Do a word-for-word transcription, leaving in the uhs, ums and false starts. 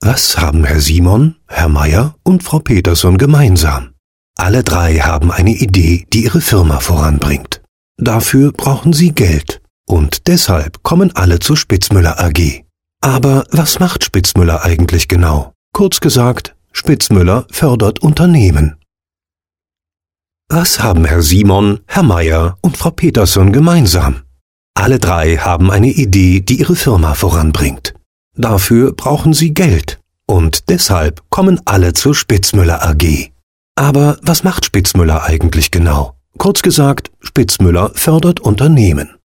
Was haben Herr Simon, Herr Meier und Frau Peterson gemeinsam? Alle drei haben eine Idee, die ihre Firma voranbringt. Dafür brauchen sie Geld. Und deshalb kommen alle zur Spitzmüller A G. Aber was macht Spitzmüller eigentlich genau? Kurz gesagt, Spitzmüller fördert Unternehmen. Was haben Herr Simon, Herr Meier und Frau Peterson gemeinsam? Alle drei haben eine Idee, die ihre Firma voranbringt. Dafür brauchen sie Geld. Und deshalb kommen alle zur Spitzmüller A G. Aber was macht Spitzmüller eigentlich genau? Kurz gesagt, Spitzmüller fördert Unternehmen.